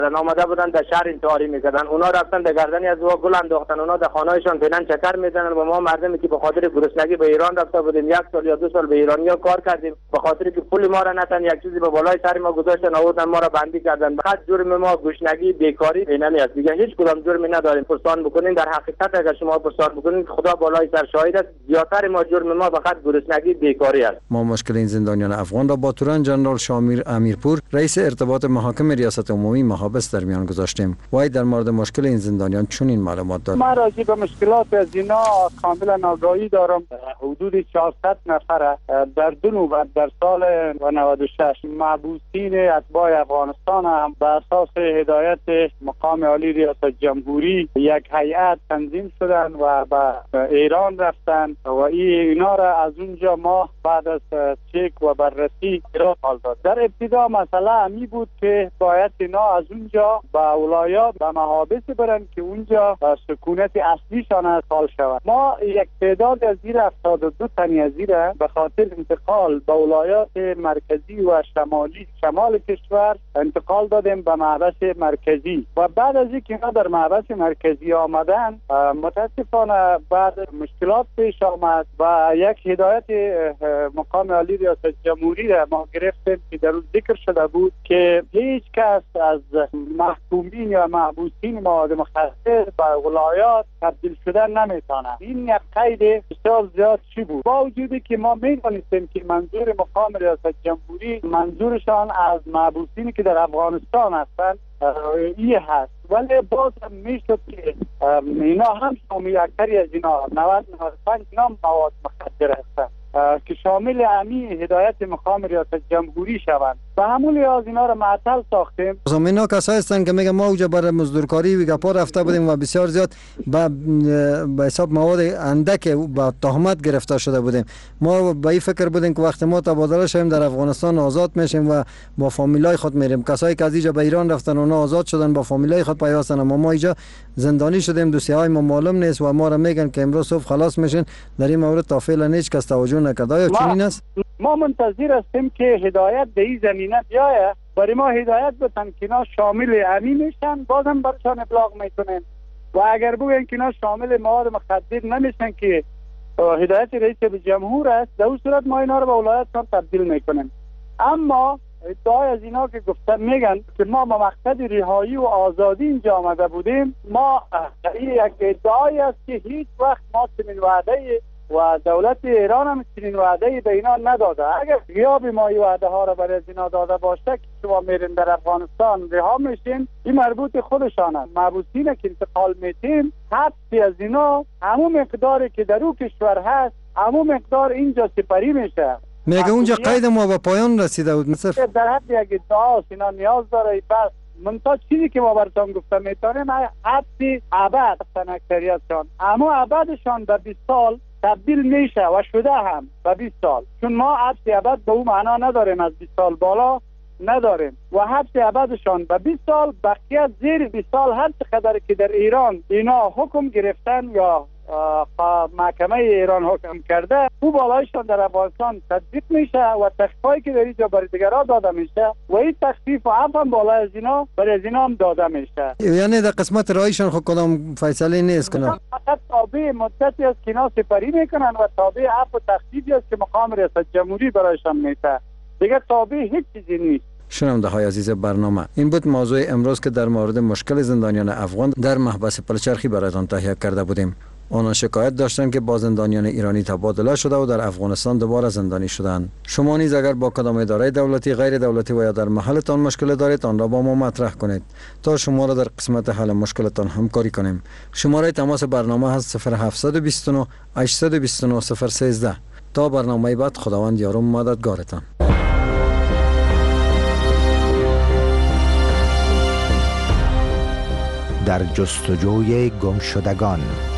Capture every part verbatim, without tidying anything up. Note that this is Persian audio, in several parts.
آمده بودن در شهر انتحاری میکردن. اونا رفتن در گردنی از او گل انداختن، اونا در خانه‌شان فعلا چکر میزنن و ما مردمی که به خاطر گرسنگی به ایران رفته بودیم یک سال یا دو سال به ایرانیا کار کردیم، به خاطر که پول ما را نتن یک چیزی به بالای سر ما گذاشتن، آوردن ما را بندی کردن. فقط جرم ما گشنگی بیکاری اینمی است، دیگه هیچ کدام جرمی نداریم. پرسان بکنین در حقیقت اگر شما پرسان بکنین خدا بالای سر شاهد است، زیاتر ما جرم ما فقط گرسنگی بیکاری است. ما مشکل این زندانیان افغان را با تورن جنرال شامیر امیرپور رئیس ارتباط محاکم ریاست عمومی محابس در میان گذاشتیم. وای در مورد مشکل این زندانیان چون این معلومات دارد. ما راجع به مشکلات از اینا کاملا آگاهی دارم. حدود چهارصد نفر در دو نوبت در سال نود و شش محبوسین اتباع افغانستان هم به اساس هدایت مقام عالی ریاست جمهوری یک هیئت تنظیم شدن و به ایران رفتن و اینا را از اونجا ما بعد از چک و بررسی ایران حال داد. در ابتدا مسئله همی بود که باید اینا از اونجا به ولایات و محابس برن که اونجا سکونت اصلیشان حال شود. ما یک تعداد از زیر هفتاد و دو تن از زیر به خاطر انتقال به ولایات مرکزی و شمالی شمال کشور انتقال دادیم به محبس مرکزی و بعد از اینکه اینا در محبس مرکزی آمدن متاسفانه بعد مشکلات پیش آمد و یک هدایت مقام عالی ریاست جمهوری را ما گرفتیم که در اون ذکر شده بود که هیچ کس از محکومین یا محبوسین مواد مخدر به ولایات تبدیل شدن نمیتونه. این یک قید بسیار زیاد چی بود، با وجودی که ما میدانستیم که منظور مقام ریاست جمهوری منظورشان از محبوسینی که در افغانستان هستند این هست، ولی باز هم میشد که اینا هم شامل اکثری از اینا نود تا نود و پنج نام مواد مخدر هستند که شامل امی هدایت مقام ریاست جمهوری شوند و همون لحاظ اینا را معطل ساختیم. اینا کسایی هستند که میگن ما اوجا برای مزدورکاری و گپا رفته بودیم و بسیار زیاد به حساب مواد اندک با تهمت گرفته شده بودیم. ما به این فکر بودیم که وقتی ما تبادله شویم در افغانستان آزاد میشیم و با فامیلای خود میریم. کسایی که از اینجا به ایران رفتن اونا آزاد شدن با فامیلای خود پیوستن، اما ما اینجا زندانی شدیم، دوسیه های ما معلوم نیست و ما را میگن که امروز صبح خلاص میشین. در این مورد تا فعلا هیچ کس توجه نکرده. آیا چنین است؟ ما منتظر هستیم که هدایت به این زمینه بیاید، برای ما هدایت بتن که اینا شامل امی میشن، بازم برشان ابلاغ میکنن و اگر بگن که اینا شامل مواد مخدر نمیشن که هدایت رئیس جمهور است، در اون صورت ما اینا رو به ولایتشان تبدیل میکنیم. اما ادعای از اینا که گفتن میگن که ما با مقصد رهایی و آزادی اینجا آمده بودیم، ما این یک ادعایی است که هیچ وقت ما چنین وعده و دولت ایران هم چنین وعده به اینا نداده. اگر غیاب ما این وعده ها را برای اینا داده باشه که شما میرین در افغانستان رها میشین، این مربوط خودشان است. محبوسین که انتقال میتیم حبسی از اینا همون مقداری که در اون کشور هست همون مقدار اینجا سپری میشه. میگه اونجا قید ما به پایان رسیده بود. مثلا در حد یک ادعاست، اینا نیاز داره. بس من تا چیزی که ما براتون گفتم میتونیم حبسی ابد هستن اکثریتشان، اما ابدشان به بیست سال تبدیل میشه و شده هم به بیست سال، چون ما حبس ابد به اون معنا نداریم، از بیست سال بالا نداریم و حبس ابدشان به بیست سال، بقیه زیر بیست سال هر چقدر که در ایران اینا حکم گرفتن یا محکمه ایران حکم کرده او بالایشان در افغانستان تطبیق میشه و تخفیفی که در اینجا برای دیگران داده میشه و این تخفیف و عفو بالای از اینا برای از اینا هم داده میشه. یعنی در قسمت رایشان خود کدام فیصله نیست کنه، فقط تابع مدتی است که اینا سپری میکنن و تابع عفو و تخفیفی است که مقام ریاست جمهوری برایشان میشه، دیگه تابع هیچ چیزی نیست. شنونده های عزیز برنامه، این بود موضوع امروز که در مورد مشکل زندانیان افغان در محبس پلچرخی برایتان تهیه کرده بودیم. آنها شکایت داشتند که با زندانیان ایرانی تبادله شده و در افغانستان دوباره زندانی شدند. شما نیز اگر با کدام اداره دولتی، غیر دولتی و یا در محلتان مشکل دارید، آن را با ما مطرح کنید تا شما را در قسمت حل مشکلتان همکاری کنیم. شماره تماس برنامه هست صفر هفت دو نه هشت دو نه صفر یک سه. تا برنامه بعد، خداوند یار و مددگارتان. در جستجوی گمشدگان.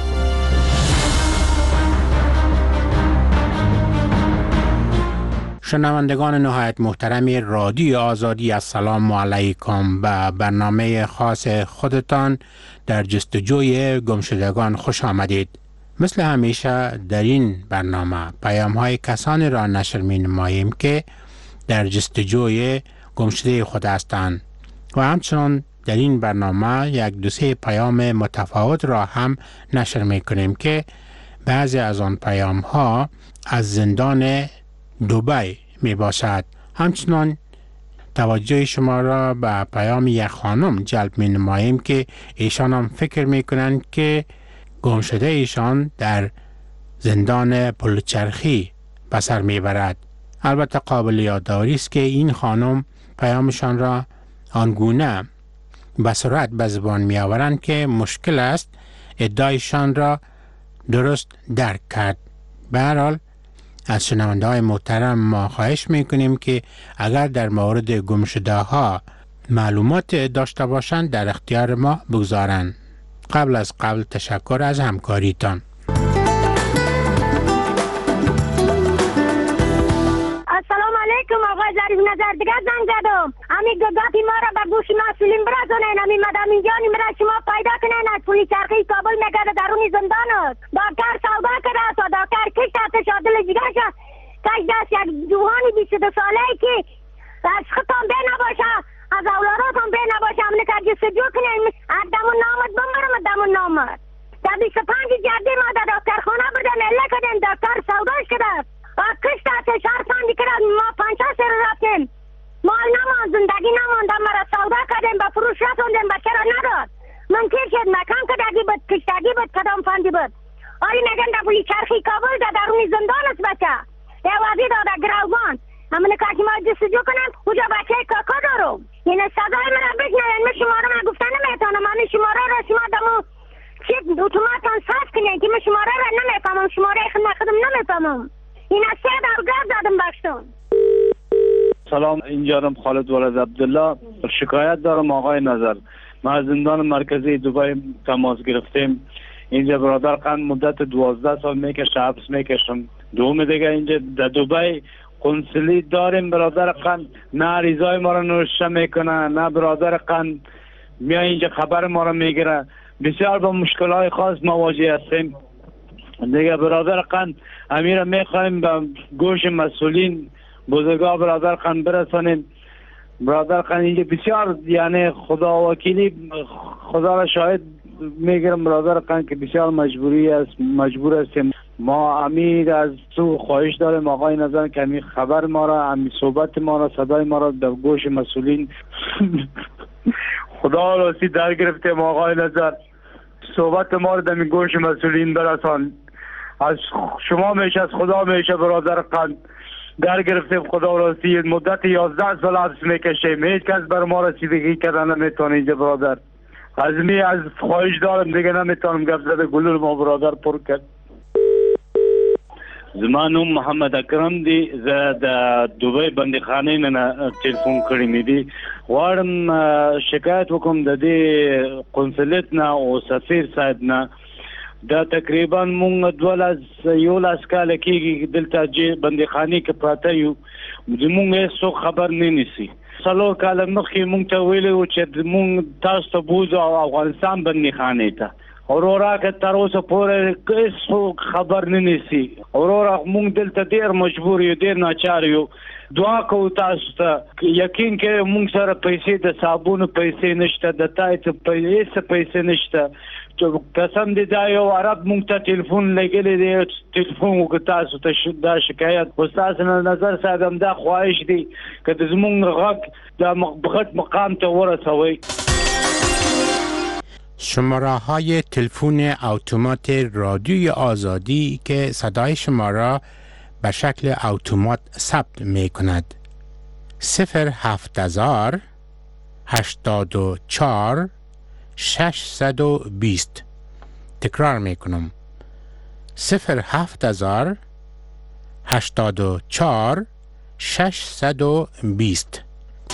شنوندگان نهایت محترم رادیو آزادی، السلام علیکم. به برنامه خاص خودتان در جستجوی گمشدگان خوش آمدید. مثل همیشه در این برنامه پیام های کسانی را نشر می نماییم که در جستجوی گمشده خود هستند و همچنان در این برنامه یک دو سه پیام متفاوت را هم نشر می کنیم که بعضی از آن پیام ها از زندان دبی می باشد. همچنان توجه شما را به پیام یک خانم جلب می نماییم که ایشان هم فکر می کنند که گم شده ایشان در زندان پلچرخی به سر می برد. البته قابل یادداری است که این خانم پیامشان را آنگونه به سرعت به زبان می آورند که مشکل است ادعایشان را درست درک کرد. به هر حال از شنونده های محترم ما خواهش می کنیم که اگر در مورد گم شده ها معلومات داشته باشند در اختیار ما بگذارند. قبل از قبل تشکر از همکاریتان. السلام علیکم آقای ظریف نظر دیگه زنگ زدم. همین گفتی ما را به گوش مسئولین برسونین. همین مدام اینجا را شما پیدا کنین از پلیس چرخی کابل نگرده درونی زندان است. دکتر سودا کرده است و دکتر کشت است شادل جگرش کشت است یک جوانی بیست و دو ساله که از خطان بی نباشه از اولاداتان بی نباشه همینه که جستجو کنین از دمون نامد بمبرم دمون نامد در بیست و پنج جرده ما در دکتر خانه بردن اله کردن دکتر سوداش کرده است و کشت است شهر ساندی کرد ما پنچه سر رفتیم مال نمان زندگی نماندم مرا سودا کردیم به فروش رسوندیم به چرا نداد ممکن شد مکان کدگی بود کشتگی بود کدام فاندی بود آری نگن در پلی چرخی کابل در درونی زندان است بچه اوازی داده گروبان همونه که ما جستجو کنم اوجا بچه کاکا دارم یعنی سزای مرا بشنوین من شما را من گفتن نمیتونم من شماره را شما دمو چه اتوماتان صرف کنین که من شماره را نمیفهمم شماره خدم نمیفهمم این از سه درگاه دادم باشتون. سلام، اینجا خالد ولد عبدالله. شکایت دارم آقای نظر. ما از زندان مرکزی دبی تماس گرفتیم. اینجا برادر قند مدت دوازده سال میکشه حبس میکشم. دوم دیگه اینجا در دبی قنصلی داریم برادر قند نه ریزای ما را نوشته میکنه نه برادر قند میاد اینجا خبر ما را میگیره. بسیار با مشکلات خاص مواجه هستیم. دیگه برادر قند امیر میخوایم به گوش مسئولین بزرگا برادر قند برسانیم. برادر قند اینجا بسیار یعنی خدا وکیلی خدا را شاهد میگیرم برادر قند که بسیار مجبوری است مجبور هستیم. ما امیر از تو خواهش داریم آقای نظر که همین خبر ما را همین صحبت ما را صدای ما را در گوش مسئولین خدا راستی در گرفتیم آقای نظر صحبت ما را در گوش مسئولین برسان. از شما میشه از خدا میشه برادر قند در گرفتیم خدا راستی مدت یازده سال حبس میکشیم هیچ کس بر ما رسیدگی کردن نمیتونه اینجا برادر از می از خواهش دارم دیگه نمیتونم گپ زده گلول ما برادر پر کرد. زمانم محمد اکرم دی زه د دوبۍ بندیخانې نه تلیفون کړی مې دی غواړم شکایت وکم د دې قنصلیت نه او سفیر صاحب نه دا تقریبا مونږ دولس یولس کاله کېږي دلته چې بندیخانې کې پراته یو زمونږ هېڅوک خبر نه نیسي. څلور کاله مخکې مونږ ته ویلي وو چې مونږ تاسو ته بوځو افغانستان بندیخانې ته اورورا که تر اوسه پورې هېڅوک خبر نه نیسي. اورورا مونږ دلته ډېر مجبور یو ډېر ناچار یو. دعا کوو تاسو ته یقین کې مونږ سره پیسې د صابونو پیسې نشته د تایت هېڅ پیسې نشته. قسم دې دا یو عرب مونږ ته ټلیفون لګېلی دی ټلیفون وکړه تاسو ته دا شکایت استاد نظر صاحب هم دا خواهش دی که د زمونږ غږ دا غټ مقام ته ورسوئ. شماره های تلفن اتومات رادیوی آزادی که صدای شما را به شکل اتومات ثبت می کند صفر هفت هزار هشتاد و چهار ششصد و بیست. تکرار می کنم صفر هفت هزار هشتاد و چهار ششصد و بیست.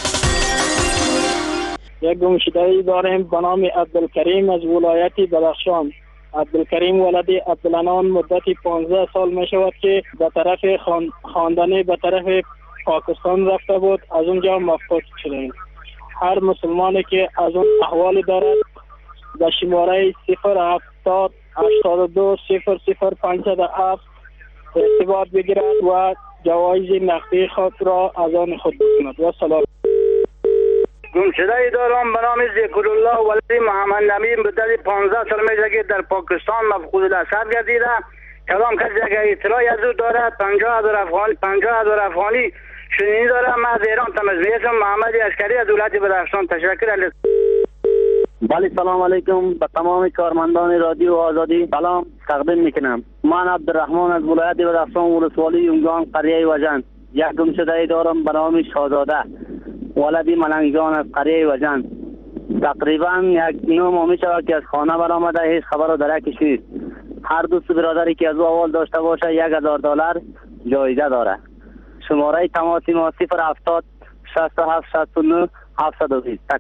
یک گمشده‌ای داریم به نام عبدالکریم از ولایت بدخشان. عبدالکریم ولد عبدالعنان مدتی پانزده سال می شود که به طرف خواندنی به طرف پاکستان رفته بود از اونجا مفقود شدیم. هر مسلمانی که از اون احوال دارد به شماره صفر هفتاد هشتاد و دو صفر صفر پانصد و هفت ارتباط بگیرد و جوایز نقدی خود را از آن خود بکند. و سلام. گمشده ای دارم به نام ذکرالله ولد محمد نبی مدت پانزده سال میشه که در پاکستان مفقود الاسد گردیده. کدام کسی اگر اطلاعی از او دارد پنجاه هزار افغانی پنجاه هزار افغانی شنیدی دارم. من از ایران تماس میگیرم. محمد عسکری از ولایت بدخشان. تشکر علیکم. بله سلام علیکم به تمام کارمندان رادیو آزادی سلام تقدیم میکنم. من عبدالرحمن از ولایت بدخشان ولسوالی یونگان قریه وجن یک گمشده ای دارم به نام شاهزاده ولد ملنگجان از قریه وجن. تقریبا یک نیم ماه میشود که از خانه برآمده هیچ خبر و درکی نیست. هر دوست برادری که از او اول داشته باشه یک هزار دلار جایزه داره. شماره تماسی ما صفر هفتاد شصت و هفت شصت و نه هفتصد و بیست.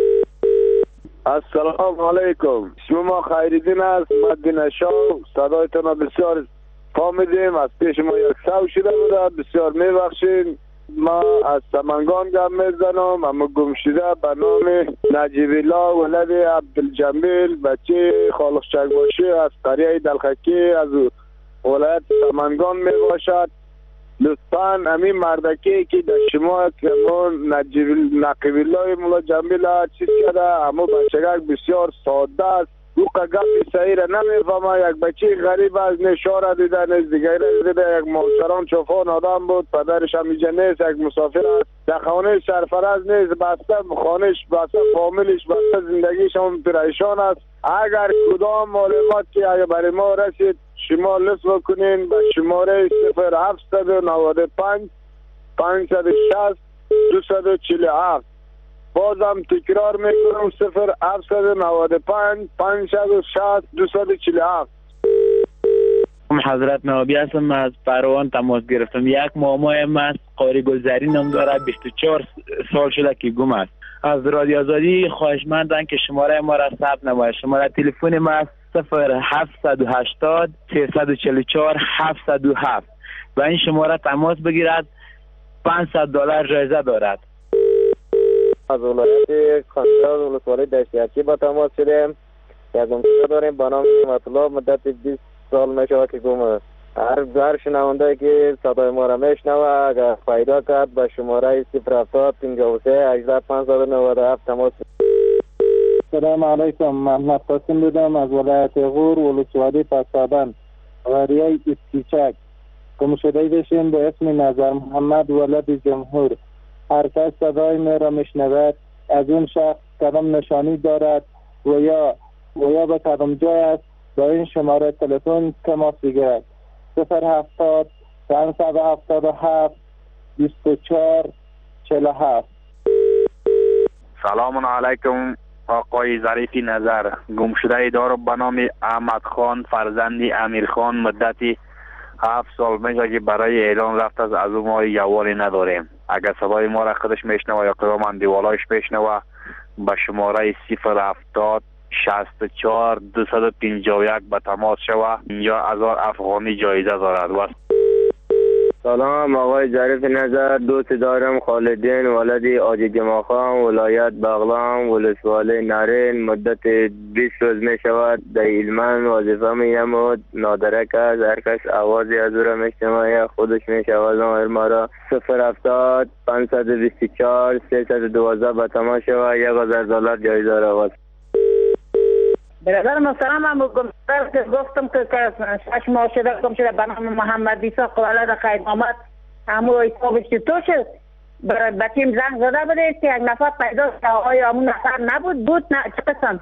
السلام علیکم. اسم ما خیرالدین است. مدینه شاه. صدایتان بسیار فهمیدیم. از پیش ما یک سو شده بوده. بسیار میبخشین. ما از سمنگان گم میزنم. اما گمشده به نام نجیب الله ولد عبدالجمیل بچه خالق چکباشی از قریه دلخکی از ولایت سمنگان می باشد. لطفاً همین مردکی که در شما کمون نجیب نقیب الله مولا جمیل چیز کرده اما بچگک بسیار ساده است. او که گفتی صحیح را نمیفهمه. یک بچه غریب از نشاره دیده نیست دیگه دیده. یک محترم چوفان آدم بود. پدرش همیجه نیست. یک مسافر است. در خانه سرفراز نیست. بسته خانهش بسته فامیلش بسته زندگیش هم پریشان است. اگر کدام معلومات که اگر برای ما رسید شما لطف بکنین به شماره صفر هفتصد و نود و پنج پانصد و شصت دویست و چهل و هفت. بازم تکرار میکنم صفر هفتصد و نود و پنج پانصد و شصت دویست و چهل و هفت. حضرت نوابی هستم. از پروان تماس گرفتم. یک مامایم است قاری گلزری نام داره. بیست و چهار سال شده که گم است. از رادیو آزادی خواهشمندم که شماره ما را ثبت نمایید. شماره تلفن ما است صفر هفتصد و هشتاد سیصد و چهل و چهار هفتصد و هفت. و این شماره تماس بگیرد. پانصد دلار جایزه دارد. از ولایت خانجان ولسوالی دشتیاچی با تماس شدیم. یک گمشده داریم به نام مطلع مدت بیست سال میشه که گم است. هر هر شنونده که صدای ما را میشنوه اگر پیدا کرد به شماره صفر هفتاد پنجاه و سه هجده پانصد و نود و هفت تماس. سلام علیکم. محمد قاسم بودم از ولایت غور ولسوالی پسابند قریه اسکیچک. گمشده بشین به اسم نظر محمد ولد جمهور. هر کس صدای ما را میشنود از اون شخص کدام نشانی دارد و یا و یا به کدام جای است با این شماره تلفن تماس بگیرد. صفر هفتاد پانصد و هفتاد و هفت بیست و چهار چهل و هفت. سلام علیکم آقای ظریفی نظر. گمشده ای دارم به نام احمد خان فرزندی امیر خان. مدتی هفت سال میشه که برای اعلان رفت از از اون ما یوالی نداریم. اگر صدای ما را خودش میشنوه یا قدام اندیوالایش میشنوه به شماره صفر هفتاد شصت و چهار دویست و پنجاه و یک به تماس شوه. اینجا هزار افغانی جایزه دارد. و سلام آقای ظریف نظر. دوست دارم خالدین ولد آجی جمع خان ولایت بغلان ولسوالی نارین. مدت بیست روز می شود در علمان وظیفه می نمود. نادرک است. هر کس آوازی از او را می شنوه خودش می شود ما را صفر هفتاد پانصد و بیست و چهار سیصد و دوازده به تماس شوه. یک هزار دلار جایزه را. برادر محترم هم گفتم که شش ماه شده گم شده به نام محمد بیساق ولد خیر آمد. همون ایتابش که تو شد برای بچیم زنگ زده بوده که یک نفر پیدا شد. آیا همون نفر نبود بود نه چه قسم؟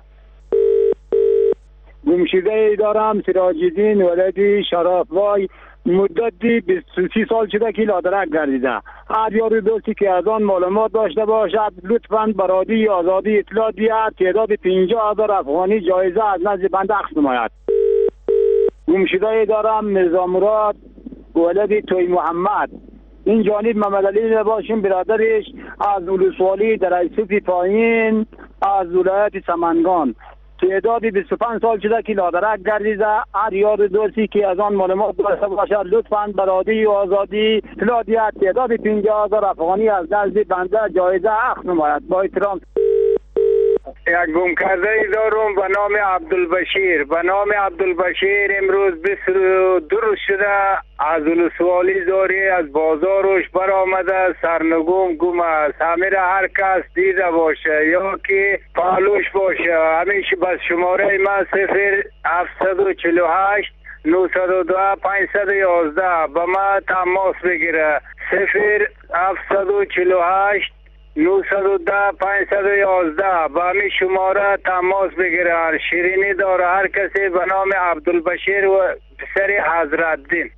گمشده ای دارم سراج‌الدین ولد شرافوای. مدتی بیست و سه سال شده که لادرک گردیده. هر یاری دوستی که از آن معلومات داشته باشد لطفاً برادی آزادی اطلاع دهد. تعداد پنجاه هزار افغانی جایزه از نزد بنده اخذ نماید. گمشده ای دارم میرزا مراد ولد توی محمد. این جانب محمد علی باشیم برادرش از ولسوالی در ایسوفی پایین از ولایت سمنگان. تعداد بیست و پنج سال شده که لادرک گردیده. هر یار دوستی که از آن معلومات داشته باشد لطفاً برادی و آزادی اطلاع دهد. تعداد پنجاه هزار افغانی از نزد بنده جایزه اخذ نماید. با احترام. یک گم کرده ای دارم به نام عبدالبشیر. به نام عبدالبشیر امروز بیست و دو روز شده از ولسوالی زاری از بازارش برآمده، سرنگون گم است. همه را هر کس دیده باشه یا که پالوش باشه همیشه بس شماره من صفر هفتصد و چهل و هشت نهصد و دو پانصد و یازده به من تماس بگیره. صفر هفتصد و چهل و هشت نهصد و ده پانصد و یازده به همین شماره تماس بگیرن. شیرینی داره هر کسی به نام عبدالبشیر و پسر حضرتدین.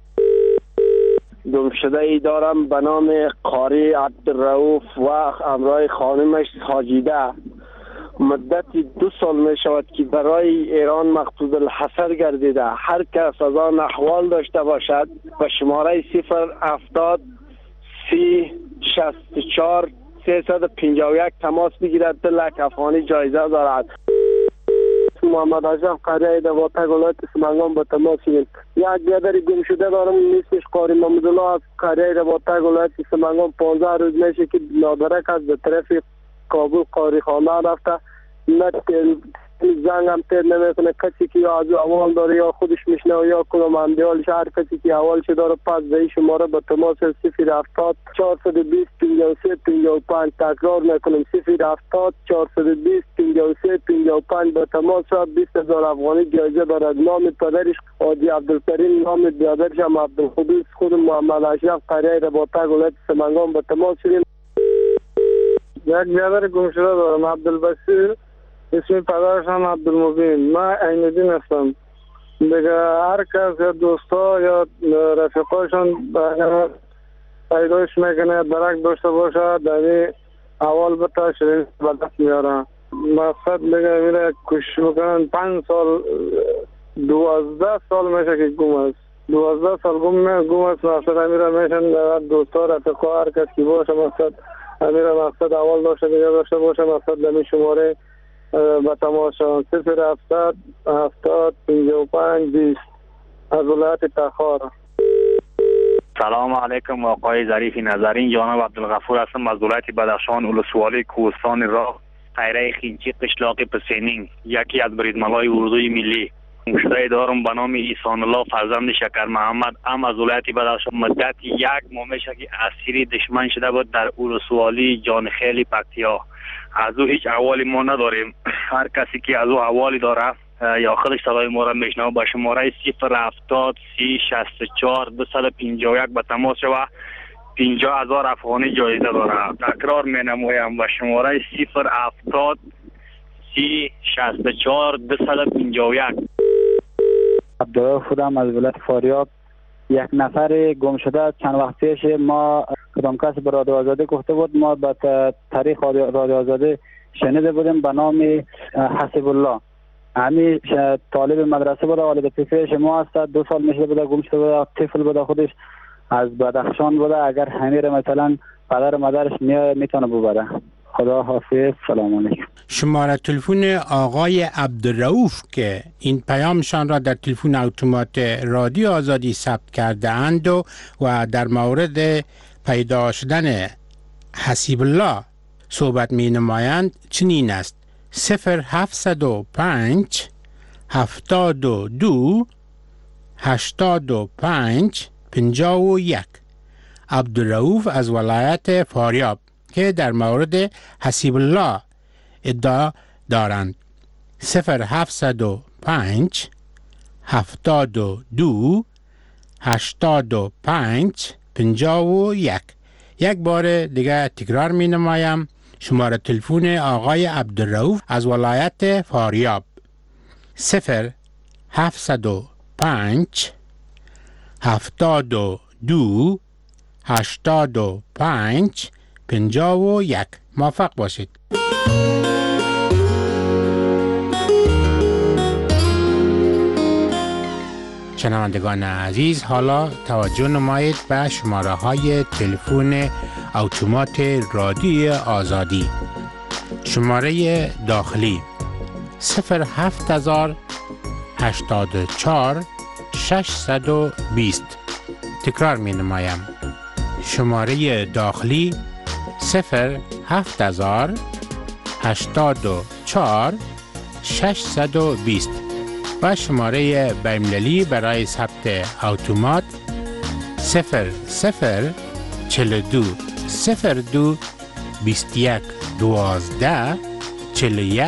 گم شده ای دارم به نام قاری عبدالرؤوف و همراه خانمش حاجیده. مدتی دو سال می شود که برای ایران مقصود الحصر گردیده. هر کس از آن احوال داشته باشد به شماره صفر هفتاد سی شصت و چهار سیصد و پنجاه و یک تماس بگیرد. دو لک افغانی جایزه دارد. محمد اشرف قریه دواتک ولایت سمنگان با تماس گرفت. یک برادر گم شده دارم نیستش، قاری محمدالله از قریه دواتک ولایت سمنگان. پانزده روز میشه که نادرک از به طرف کابل قاری خانه رفته. نه زنگ هم تیر نمیکنه. کسی که یا از اول داره یا خودش میشنه یا کدام اندیالش، هر کسی که اولش داره پس به این شماره به تماس صفر هفتاد چهارصد و بیست پنجاه و سه پنجاه و پنج تکرار میکنم. صفر هفتاد چهارصد و بیست پنجاه و سه پنجاه و پنج به تماس بیست هزار افغانی جایزه دارد. نام پدرش حاجی عبدالکریم، نام برادرش هم عبدالقدوس. خود محمد اشرف قریه رباطک ولایت سمنگان به تماس شدیم. یک برادر گم شده دارم عبدالبشیر، اسم پدرش هم عبدالمبین. من عین‌الدین هستم. دیگه هر کس یا دوستا یا رفیقاشون پیدایش میکنه درک داشته باشه در اول بتا شیرین به دست میارن. مقصد دیگه میره کشش بکنن. پنج سال دوازده سال میشه که گم است. دوازده سال گم گم است. مقصد امیره میشن دوستا رفیقا هر کس که باشه مقصد امیره مقصد اول داشته دیگه داشته باشه. مقصد دمی شماره با تماشا صفر هفتاد هفتاد پنجاه و پنج بیست از ولایت تخار. سلام علیکم آقای ظریف نظرین. جناب عبدالغفور هستم از ولایت بدخشان ولسوالی کوهستان راه قیره خینچی قشلاق پسینین، یکی از بریدملای اردوی ملی. مشتری دارم به نام ایسان الله فرزند شکر محمد، هم از ولایت بدخشان. مدت یک ماه میشه که اسیر دشمن شده بود در ولسوالی جانخیلی پکتیا. از او هیچ احوالی ما نداریم. هر کسی که از او احوالی داره یا خودش صدای ما را میشنوه به شماره صفر هفتاد سی شصت و چهار دویست و پنجاه و یک به تماس شوه. پنجاه هزار افغانی جایزه داره. تکرار می نمایم به شماره صفر هفتاد سی شصت و چهار دویست و پنجاه و یک. عبدالرؤوف خودم از ولایت فاریاب. یک نفر گم شده چند وقت پیش ما کدام کس به رادیو آزادی گفته بود، ما به طریق رادیو آزادی شنیده بودیم به نام حسیب الله. همین طالب مدرسه بوده، والد پسرش ما هست. دو سال میشه بوده گم شده بوده، طفل بوده، خودش از بدخشان بوده. اگر همین مثلا پدر و مادرش میتونه ببره. خدا حافظ. سلام علیکم. شماره تلفن آقای عبدالرؤوف که این پیامشان را در تلفن اتومات رادیو آزادی ثبت کرده اند و, و در مورد پیدا شدن حسیب الله صحبت می نمایند چنین است: صفر هفتصد و پنج هفتاد و دو هشتاد و پنج پنجاه و یک. عبدالرؤوف از ولایت فاریاب که در مورد حسیب الله ادعا دارند. صفر هفتصد و پنج هفتاد و دو هشتاد و پنج پنجاه و یک. یک بار دیگه تکرار می نمایم. شماره تلفن آقای عبدالرؤوف از ولایت فاریاب: صفر هفتصد و پنج هفتاد و دو هشتاد و پنج پنجاه و یک. موفق باشید. شنوندگان عزیز، حالا توجه نمایید به شماره های تلفن اتومات رادیو آزادی. شماره داخلی صفر هفت هزار هشتاد و چهار ششصد و بیست. تکرار می نمایم. شماره داخلی صفر هفت هزار هشتاد و چهار ششصد و بیست و شماره بین‌المللی برای ثبت اتومات صفر صفر چهل و دو صفر دو بیست و یک دوازده چهل و یک